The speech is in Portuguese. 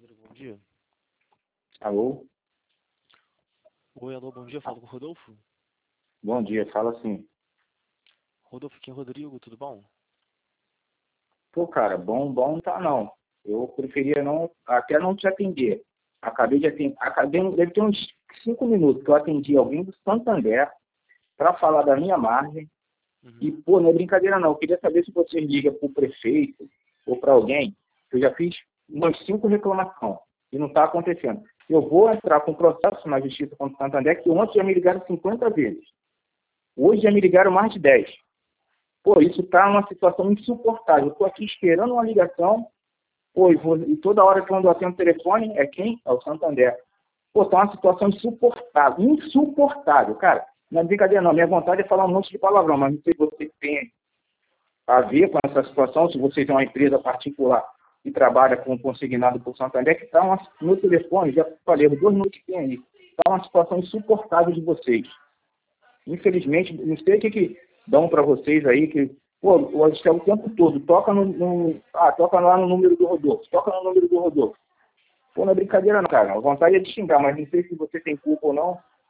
Rodrigo, bom dia. Alô? Oi, alô, bom dia. Falo com o Rodolfo. Bom dia, fala assim. Rodolfo, aqui é o Rodrigo, tudo bom? Pô, cara, bom não tá não. Eu preferia até não te atender. Acabei de atender, deve ter uns 5 minutos que eu atendi alguém do Santander para falar da minha margem. E, pô, não é brincadeira não. Eu queria saber se você liga para o prefeito ou para alguém. Eu já fiz umas 5 reclamações e não está acontecendo. Eu vou entrar com processo na justiça contra o Santander, que ontem já me ligaram 50 vezes. Hoje já me ligaram mais de 10. Pô, isso está uma situação insuportável. Eu estou aqui esperando uma ligação, pô, e toda hora que eu atendo o telefone, é quem? É o Santander. Pô, está uma situação insuportável. Insuportável, cara. Não é brincadeira não. Minha vontade é falar um monte de palavrão, mas não sei se você tem a ver com essa situação, se você tem uma empresa particular que trabalha com consignado por Santander, que está no telefone, já falei, 2 minutos que tem aí. Está uma situação insuportável de vocês. Infelizmente, não sei o que dão para vocês aí, que, pô, o tempo todo, toca lá no número do Rodolfo, toca no número do Rodolfo. Pô, não é brincadeira não, cara. A vontade é de xingar, mas não sei se você tem culpa ou não.